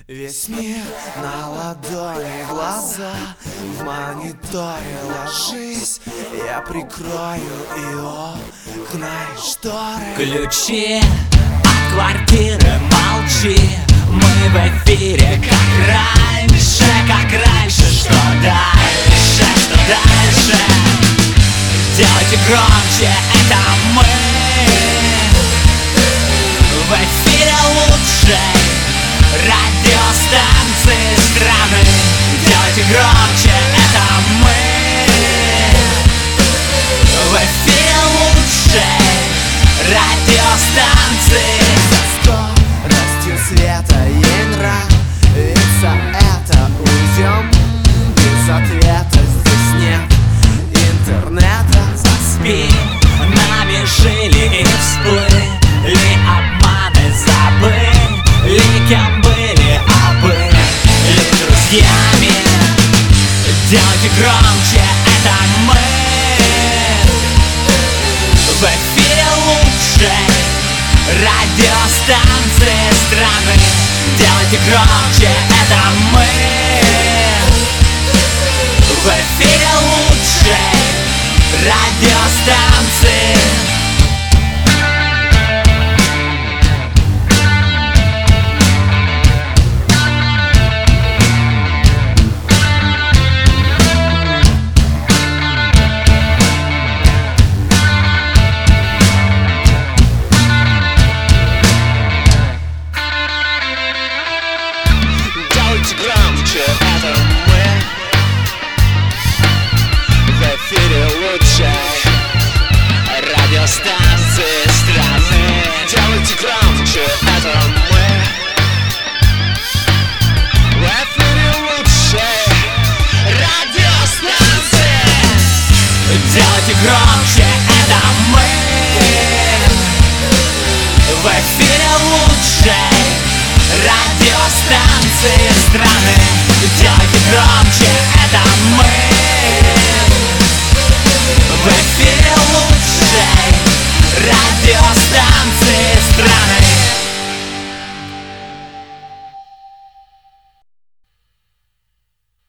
Весь мир на ладони, глаза в мониторе. Ложись, я прикрою и окна, и шторы. Ключи от квартиры, молчи. Мы в эфире, как раньше. Что дальше, что дальше? Делайте громче, это мы. В эфире лучшей радиостанции страны. Делайте громче, это мы. В эфире лучшей радиостанции. Скоростью света ей нравится это. Уйдем без ответа, здесь нет интернета. Заспи, нами жили и всплыли обманы, забыли, кем были, а были друзьями. Делайте громче, это мы. В эфире лучшей радиостанции страны. Делайте громче, это мы. В эфире лучшей радиостанции. Делайте громче, это мы. В эфире лучшей радиостанции страны. Делайте громче, это мы. В эфире лучшей радиостанции. Делайте громче, это мы. В эфире лучшей радиостанции страны. Делайте громче, это мы. В эфире лучшей радиостанции страны.